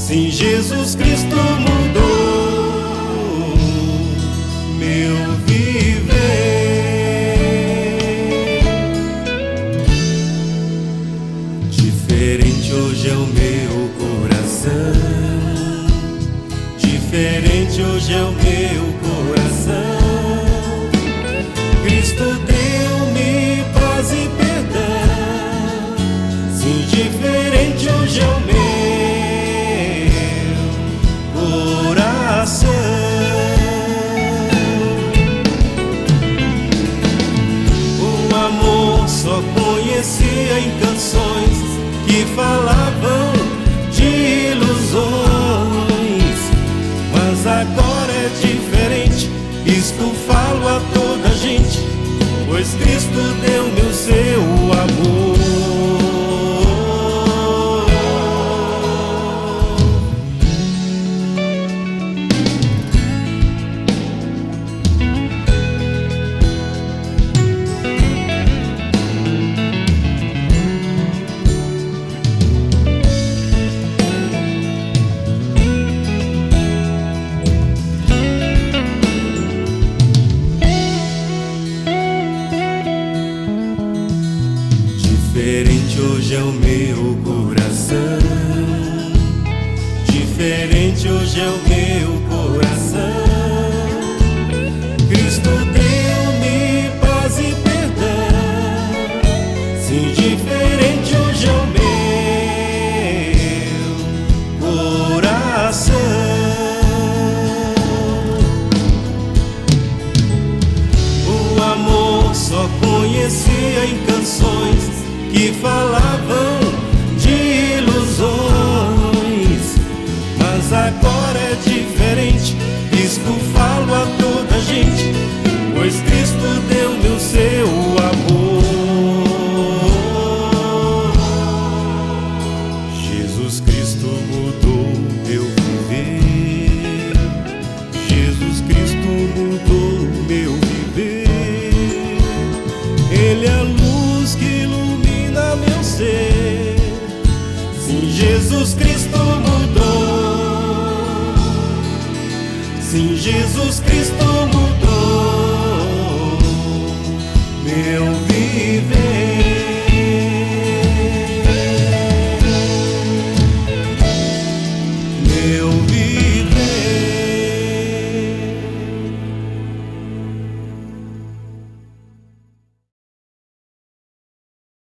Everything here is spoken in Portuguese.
Sim, Jesus Cristo mudou meu viver. Diferente hoje é o meu coração, diferente hoje é o meu coração. Cristo deu-me paz e perdão. Sim, diferente hoje é o meu coração. O amor só conhecia em canções que falavam de ilusões, mas agora é diferente. Isto falo a toda gente, pois Cristo deu-me o seu amor. Diferente hoje é o meu coração, diferente hoje é o meu coração. Cristo deu-me paz e perdão. Sim, diferente hoje é o meu coração. O amor só conhecia em canções que falavam de ilusões, mas agora é diferente. Isto falo a toda gente, pois Cristo deu-me o seu amor. Jesus Cristo mudou meu viver. Jesus Cristo mudou meu viver. Ele é a luz que ilumina meu ser. Sim, Jesus Cristo mudou. Sim, Jesus Cristo